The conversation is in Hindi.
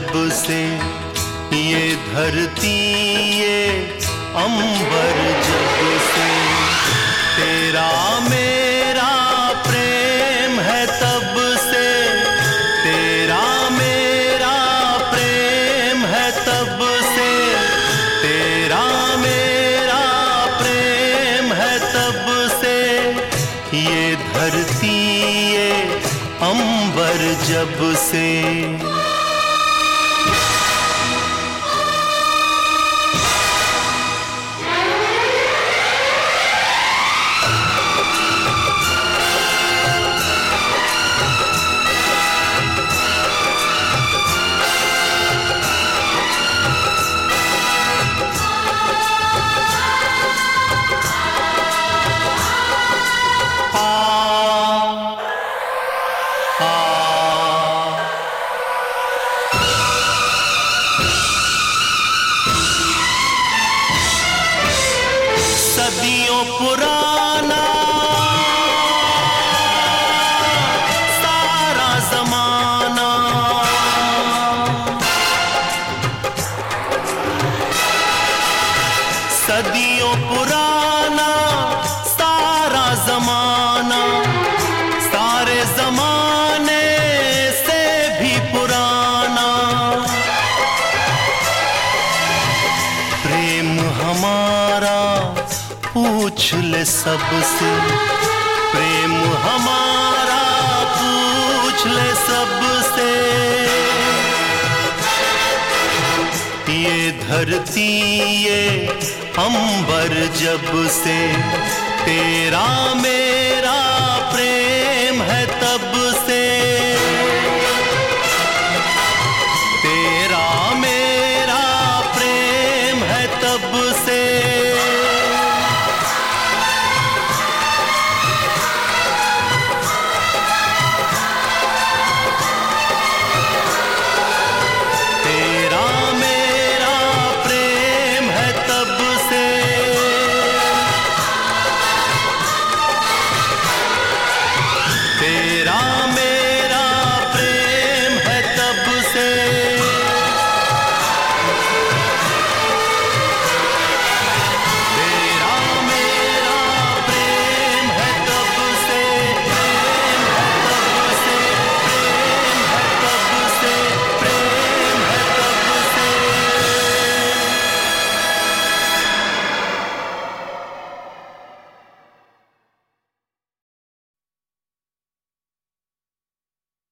जब से, ये धरती ये अंबर जब से, तेरा मेरा प्रेम है तब से, तेरा मेरा प्रेम है तब से, तेरा मेरा प्रेम है तब से, ये धरती ये अंबर जब से। सदियों पुराना सारा जमाना, सदियों पुराना सारा जमाना, सारे जमाने से भी पुराना, प्रेम हमारा पूछ ले सबसे, प्रेम हमारा पूछ ले सबसे, ये धरती ये अंबर जब से, तेरा में